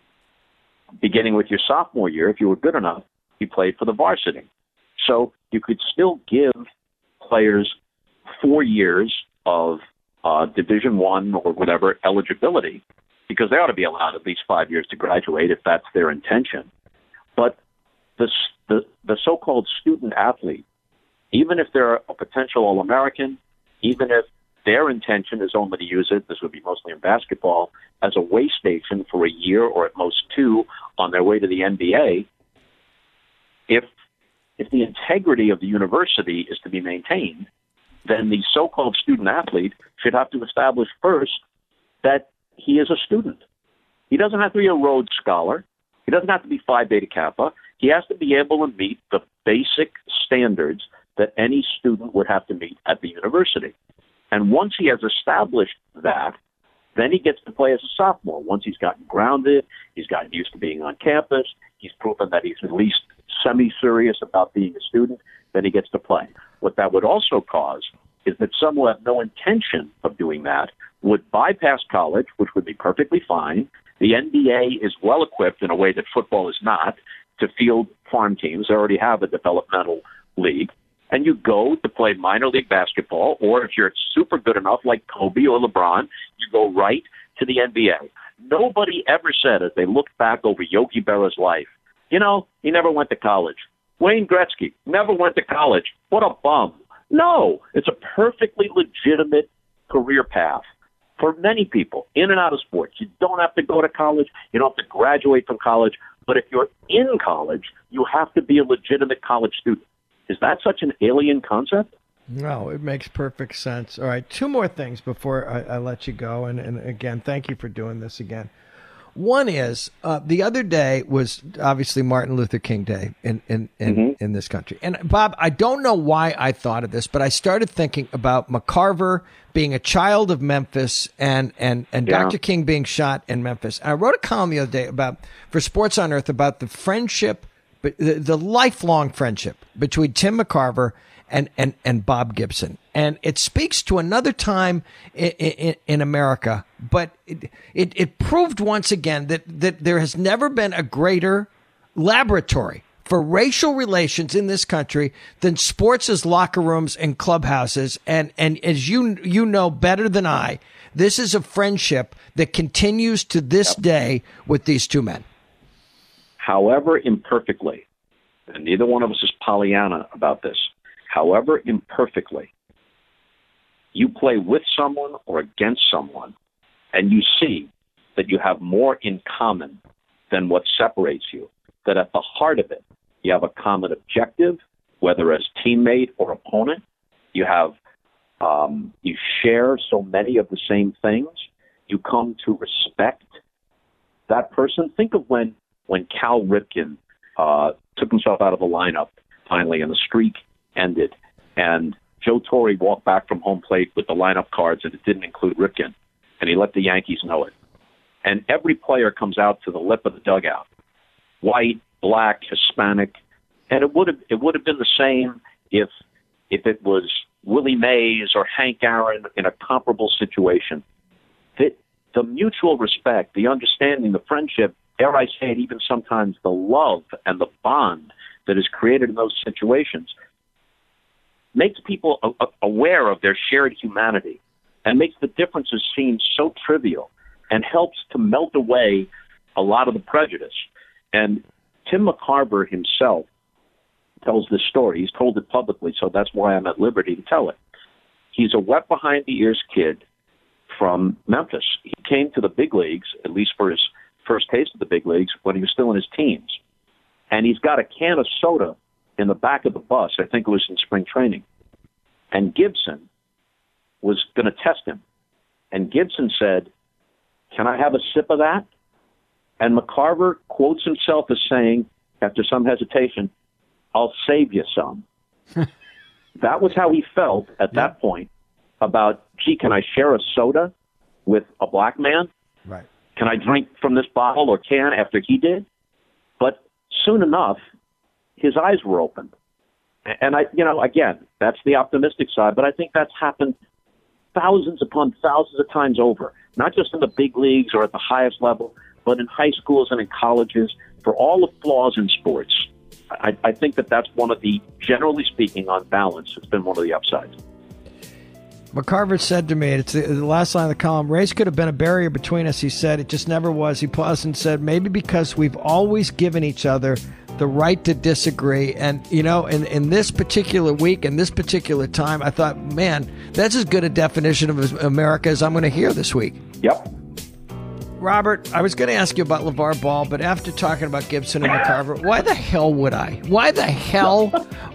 beginning with your sophomore year, if you were good enough, you played for the varsity. So you could still give players 4 years of Division I or whatever eligibility, because they ought to be allowed at least 5 years to graduate if that's their intention. But the so-called student athlete, even if they're a potential All-American, even if their intention is only to use it, this would be mostly in basketball, as a way station for a year or at most 2 on their way to the NBA, if the integrity of the university is to be maintained, then the so-called student athlete should have to establish first that he is a student. He doesn't have to be a Rhodes Scholar. He doesn't have to be Phi Beta Kappa. He has to be able to meet the basic standards that any student would have to meet at the university. And once he has established that, then he gets to play as a sophomore. Once he's gotten grounded, he's gotten used to being on campus, he's proven that he's at least semi-serious about being a student, then he gets to play. What that would also cause is that some who have no intention of doing that would bypass college, which would be perfectly fine. The NBA is well equipped in a way that football is not to field farm teams. They already have a developmental league. And you go to play minor league basketball, or if you're super good enough like Kobe or LeBron, you go right to the NBA. Nobody ever said, as they looked back over Yogi Berra's life, you know, he never went to college. Wayne Gretzky never went to college. What a bum. No, it's a perfectly legitimate career path for many people in and out of sports. You don't have to go to college. You don't have to graduate from college. But if you're in college, you have to be a legitimate college student. Is that such an alien concept? No, it makes perfect sense. All right, two more things before I let you go. And again, thank you for doing this again. One is the other day was obviously Martin Luther King Day in this country. And Bob, I don't know why I thought of this, but I started thinking about McCarver being a child of Memphis and Dr. King being shot in Memphis. And I wrote a column the other day for Sports on Earth about the friendship, the lifelong friendship between Tim McCarver and Bob Gibson. And it speaks to another time in America, but it proved once again that there has never been a greater laboratory for racial relations in this country than sports as locker rooms and clubhouses. And as you know better than I, this is a friendship that continues to this day with these two men. However imperfectly, and neither one of us is Pollyanna about this, however imperfectly, you play with someone or against someone, and you see that you have more in common than what separates you, that at the heart of it, you have a common objective, whether as teammate or opponent. You have, you share so many of the same things. You come to respect that person. Think of when Cal Ripken took himself out of the lineup finally, and the streak ended, and Joe Torre walked back from home plate with the lineup cards, and it didn't include Ripken, and he let the Yankees know it. And every player comes out to the lip of the dugout, white, black, Hispanic, and it would have been the same if it was Willie Mays or Hank Aaron in a comparable situation. The mutual respect, the understanding, the friendship, dare I say it, even sometimes the love and the bond that is created in those situations makes people aware of their shared humanity and makes the differences seem so trivial and helps to melt away a lot of the prejudice. And Tim McCarver himself tells this story. He's told it publicly, so that's why I'm at liberty to tell it. He's a wet behind the ears kid from Memphis. He came to the big leagues, at least for his first taste of the big leagues, when he was still in his teens. And he's got a can of soda in the back of the bus. I think it was in spring training. And Gibson was going to test him. And Gibson said, "Can I have a sip of that?" And McCarver quotes himself as saying, after some hesitation, "I'll save you some." That was how he felt at that point about, gee, can I share a soda with a black man? Right. Can I drink from this bottle or can after he did? But soon enough, his eyes were opened. And again, that's the optimistic side, but I think that's happened thousands upon thousands of times over, not just in the big leagues or at the highest level, but in high schools and in colleges. For all the flaws in sports, I think that's one of the, generally speaking, on balance, it's been one of the upsides. McCarver said to me, it's the last line of the column, "Race could have been a barrier between us," he said. "It just never was." He paused and said, "Maybe because we've always given each other the right to disagree." And, in this particular week, in this particular time, I thought, man, that's as good a definition of America as I'm going to hear this week. Yep. Robert, I was going to ask you about LeVar Ball, but after talking about Gibson and McCarver, why the hell would I? Why the hell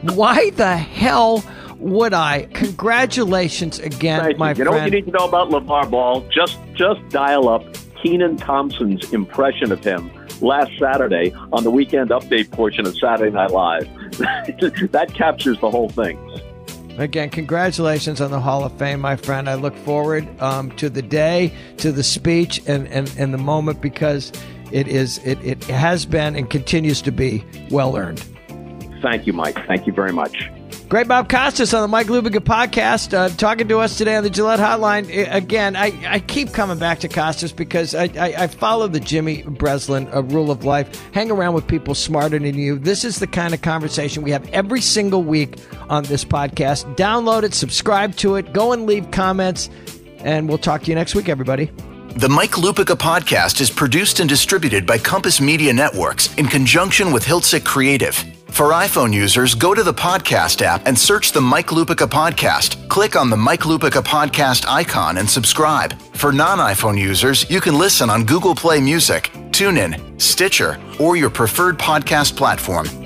would I? Congratulations again, my friend. You know what you need to know about LeVar Ball? Just dial up Kenan Thompson's impression of him last Saturday on the Weekend Update portion of Saturday Night Live. That captures the whole thing. Again, congratulations on the Hall of Fame, my friend. I look forward to the day, to the speech, and the moment, because it has been and continues to be well earned. Thank you, Mike. Thank you very much. Great Bob Costas on the Mike Lupica podcast, talking to us today on the Gillette Hotline. Again, I keep coming back to Costas because I follow the Jimmy Breslin rule of life. Hang around with people smarter than you. This is the kind of conversation we have every single week on this podcast. Download it, subscribe to it, go and leave comments, and we'll talk to you next week, everybody. The Mike Lupica podcast is produced and distributed by Compass Media Networks in conjunction with Hiltzik Creative. For iPhone users, go to the podcast app and search the Mike Lupica podcast. Click on the Mike Lupica podcast icon and subscribe. For non-iPhone users, you can listen on Google Play Music, TuneIn, Stitcher, or your preferred podcast platform.